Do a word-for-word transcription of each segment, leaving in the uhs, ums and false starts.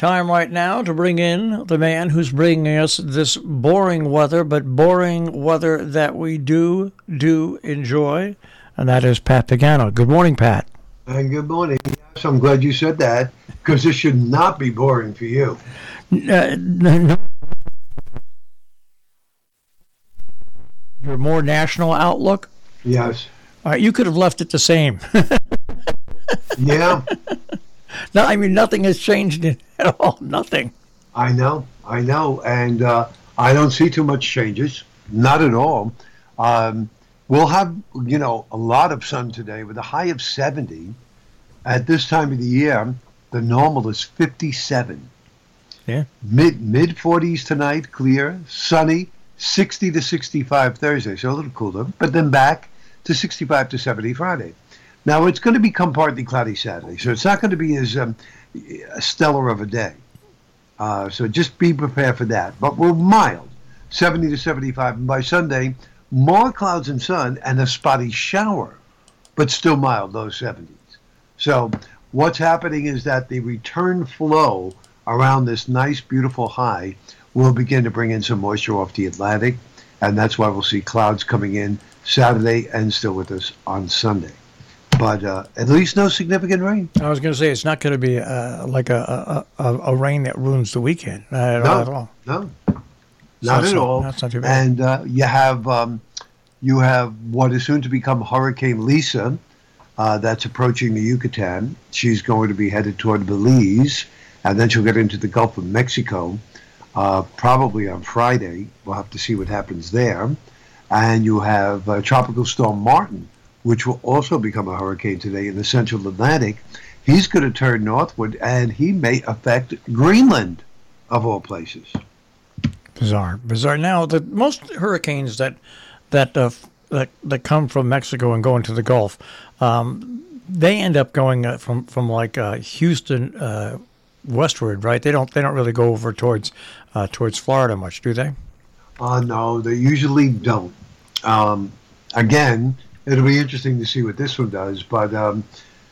Time right now to bring in the man who's bringing us this boring weather, but boring weather that we do, do enjoy, and that is Pat Pagano. Good morning, Pat. And good morning. Yes, I'm glad you said that, because this should not be boring for you. Uh, no. Your more national outlook? Yes. All right, you could have left it the same. Yeah. No, I mean, nothing has changed at all. Nothing. I know. I know. And uh, I don't see too much changes. Not at all. Um, we'll have, you know, a lot of sun today with a high of seventy. At this time of the year, the normal is fifty-seven. Yeah. Mid mid forties tonight, clear, sunny, sixty to sixty-five Thursday, so a little cooler, but then back to sixty-five to seventy Friday. Now, it's going to become partly cloudy Saturday, so it's not going to be as um, stellar of a day. Uh, so just be prepared for that. But we're mild, seventy to seventy-five, and by Sunday, more clouds and sun and a spotty shower, but still mild, low seventies. So what's happening is that the return flow around this nice, beautiful high will begin to bring in some moisture off the Atlantic, and that's why we'll see clouds coming in Saturday and still with us on Sunday. But uh, at least no significant rain. I was going to say, it's not going to be uh, like a, a, a, a rain that ruins the weekend. Uh, no, not at all. No, So not that's at not- all. that's not too bad. And uh, you have um, you have what is soon to become Hurricane Lisa uh, that's approaching the Yucatan. She's going to be headed toward Belize, and then she'll get into the Gulf of Mexico uh, probably on Friday. We'll have to see what happens there. And you have uh, Tropical Storm Martin, which will also become a hurricane today in the central Atlantic. He's going to turn northward, and he may affect Greenland, of all places. Bizarre, bizarre. Now, the most hurricanes that that uh, that that come from Mexico and go into the Gulf, um, they end up going uh, from from like uh, Houston uh, westward, right? They don't they don't really go over towards uh, towards Florida much, do they? Uh, no, they usually don't. Um, again, it'll be interesting to see what this one does, but um,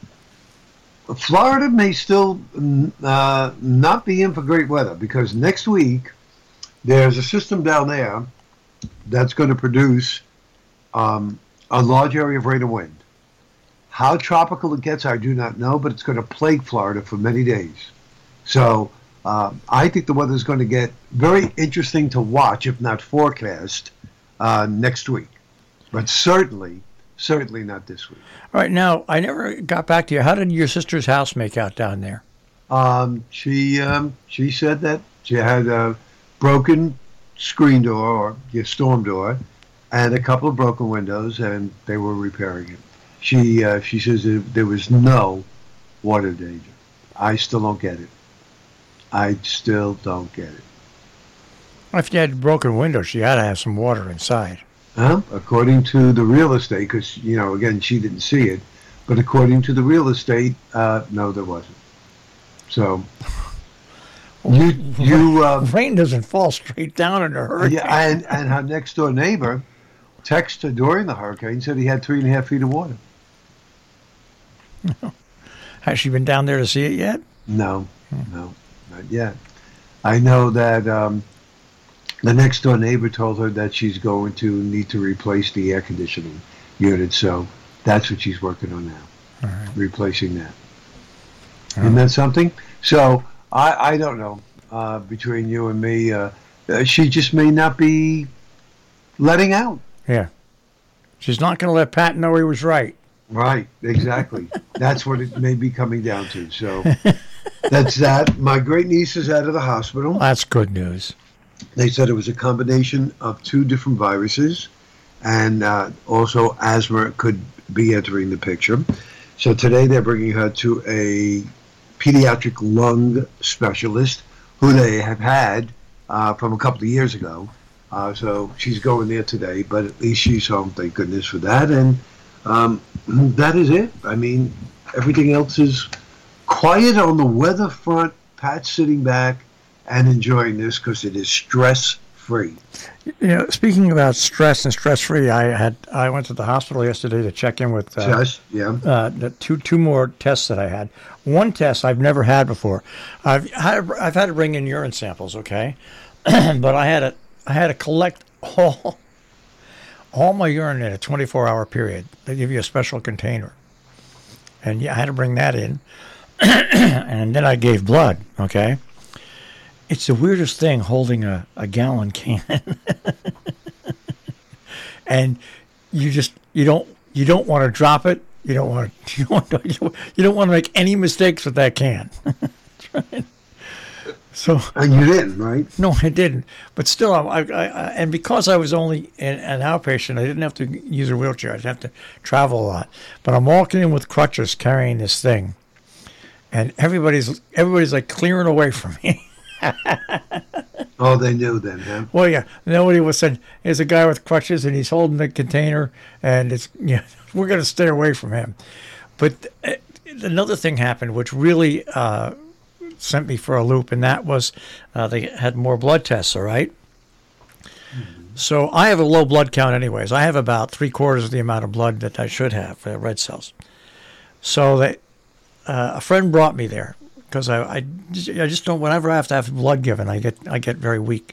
Florida may still uh, not be in for great weather, because next week there's a system down there that's going to produce um, a large area of rain and wind. How tropical it gets, I do not know, but it's going to plague Florida for many days. So uh, I think the weather is going to get very interesting to watch, if not forecast, uh, next week. But certainly, certainly not this week. All right. Now, I never got back to you. How did your sister's house make out down there? Um, she um, she said that she had a broken screen door, or your storm door, and a couple of broken windows, and they were repairing it. She uh, she says that there was no water danger. I still don't get it. I still don't get it. If you had broken windows, she had to have some water inside. Huh? According to the real estate, because, you know, again, she didn't see it, but according to the real estate, uh, no, there wasn't. So, you, you, uh, Rain doesn't fall straight down in a hurricane. yeah, and, and her next door neighbor texted her during the hurricane, said he had three and a half feet of water. Has she been down there to see it yet? No, no, not yet. I know that um, the next door neighbor told her that she's going to need to replace the air conditioning unit, so that's what she's working on now, All right. replacing that. Oh. Isn't that something? So I, I don't know. Uh, between you and me, uh, uh, she just may not be letting out. Yeah. She's not going to let Pat know he was right. Right, exactly. That's what it may be coming down to. So that's that. My great niece is out of the hospital. That's good news. They said it was a combination of two different viruses, and uh, also asthma could be entering the picture. So today they're bringing her to a pediatric lung specialist who they have had uh, from a couple of years ago. Uh, so she's going there today, but at least she's home, thank goodness for that. And um, that is it. I mean, everything else is quiet on the weather front. Pat's sitting back and enjoying this because it is stress free. You know, speaking about stress and stress-free, I had I went to the hospital yesterday to check in with uh, Test, yeah. uh, the two two more tests that I had. One test I've never had before. I've had, I've had to bring in urine samples, okay, but I had to I had to collect all all my urine in a twenty-four hour period. They give you a special container, and yeah, I had to bring that in, and then I gave blood, okay. It's the weirdest thing holding a, a gallon can. And you just you don't you don't want to drop it. You don't want to, you don't want to, you don't want to make any mistakes with that can. Right. So And you didn't, right? No, I didn't. But still, I, I, I and because I was only an, an outpatient, I didn't have to use a wheelchair. I didn't have to travel a lot. But I'm walking in with crutches, carrying this thing, and everybody's everybody's like clearing away from me. Oh, they knew then, huh? Well, yeah. Nobody was saying, "There's a guy with crutches, and he's holding the container, and it's yeah, we're going to stay away from him." But uh, another thing happened, which really uh, sent me for a loop, and that was uh, they had more blood tests. All right. Mm-hmm. So I have a low blood count, anyways. I have about three quarters of the amount of blood that I should have for red cells. So they, uh, a friend brought me there. Because I, I, I just don't. Whenever I have to have blood given, I get I get very weak.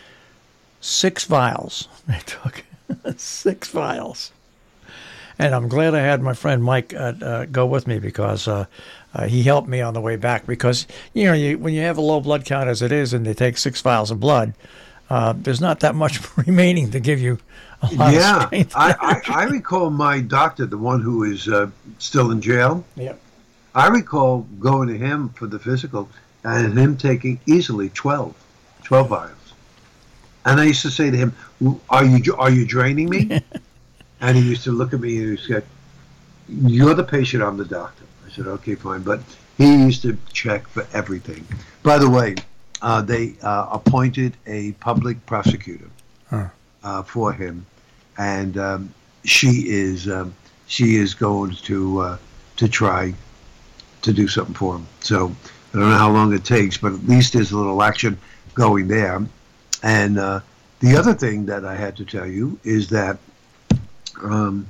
Six vials. I took six vials, and I'm glad I had my friend Mike uh, uh, go with me because uh, uh, he helped me on the way back. Because you know, you, when you have a low blood count as it is, and they take six vials of blood, uh, there's not that much remaining to give you a lot yeah, of strength. I, I I recall my doctor, the one who is uh, still in jail. Yep. I recall going to him for the physical and him taking easily twelve, twelve vials. And I used to say to him, are you are you draining me? And he used to look at me and he said, you're the patient, I'm the doctor. I said, okay, fine. But he used to check for everything. By the way, uh, they uh, appointed a public prosecutor huh. uh, for him. And um, she is um, she is going to uh, to try to do something for him. So I don't know how long it takes, but at least there's a little action going there. And uh, the other thing that I had to tell you is that um,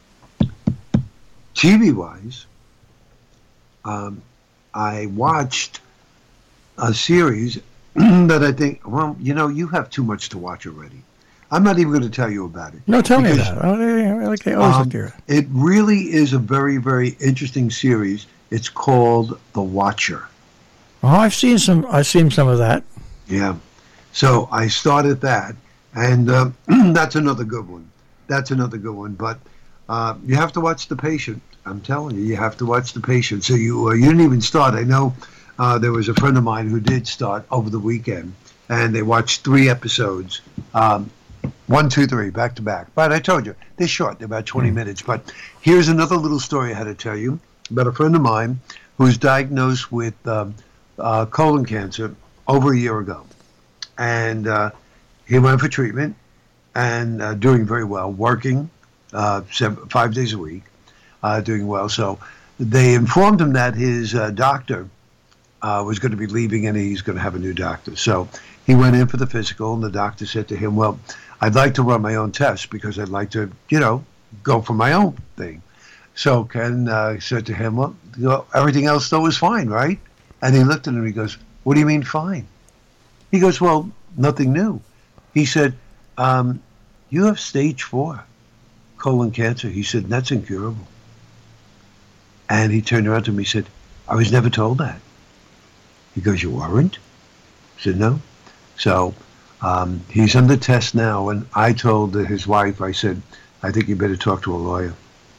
T V-wise, um, I watched a series that I think, well, you know, you have too much to watch already. I'm not even going to tell you about it. No, tell because, me about it. I like I always um, do it. It really is a very, very interesting series. It's called The Watcher. Oh, I've seen some. I've seen some of that. Yeah. So I started that, and um, that's another good one. That's another good one. But uh, you have to watch The Patient. I'm telling you, you have to watch The Patient. So you uh, you didn't even start. I know uh, there was a friend of mine who did start over the weekend, and they watched three episodes, um, one, two, three, back to back. But I told you they're short. They're about twenty mm. minutes. But here's another little story I had to tell you about a friend of mine who was diagnosed with um, uh, colon cancer over a year ago. And uh, he went for treatment and uh, doing very well, working uh, seven, five days a week, uh, doing well. So they informed him that his uh, doctor uh, was going to be leaving and he's going to have a new doctor. So he went in for the physical, and the doctor said to him, well, I'd like to run my own tests because I'd like to, you know, go for my own thing. So Ken uh, said to him, well, you know, everything else, though, is fine, right? And he looked at him and he goes, what do you mean fine? He goes, well, nothing new. He said, um, you have stage four colon cancer. He said, that's incurable. And he turned around to me and said, I was never told that. He goes, you weren't? I said, no. So um, he's under test now. And I told his wife, I said, I think you better talk to a lawyer.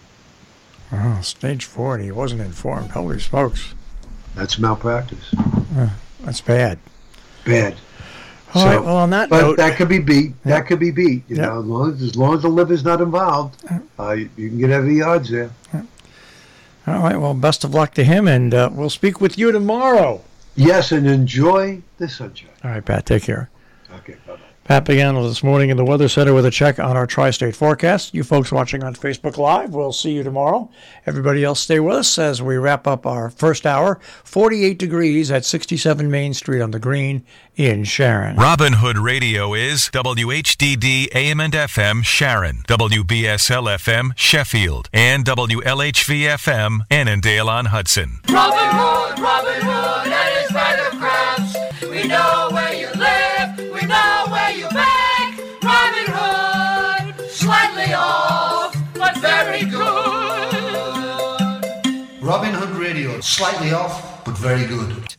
Oh, stage four, and he wasn't informed. Holy smokes. That's malpractice. Uh, that's bad. Bad. All so, right, well, on that but note, that could be beat. Yeah. That could be beat. You Yeah. know, as long as, as long as the liver's not involved, uh, you, you can get out of the odds there. Yeah. All right, well, best of luck to him, and uh, we'll speak with you tomorrow. Yes, and enjoy the sunshine. All right, Pat, take care. Okay, bye-bye. Pat Pagano this morning in the Weather Center with a check on our tri-state forecast. You folks watching on Facebook Live, we'll see you tomorrow. Everybody else stay with us as we wrap up our first hour. forty-eight degrees at sixty-seven Main Street on the Green in Sharon. Robin Hood Radio is W H D D A M and F M Sharon, W B S L F M Sheffield, and W L H V F M Annandale on Hudson. Robin Hood, Robin Hood, and his bag of crabs. We know where you live, we know where you bank. Robin Hood, slightly off, but very good. Robin Hood Radio, slightly off, but very good.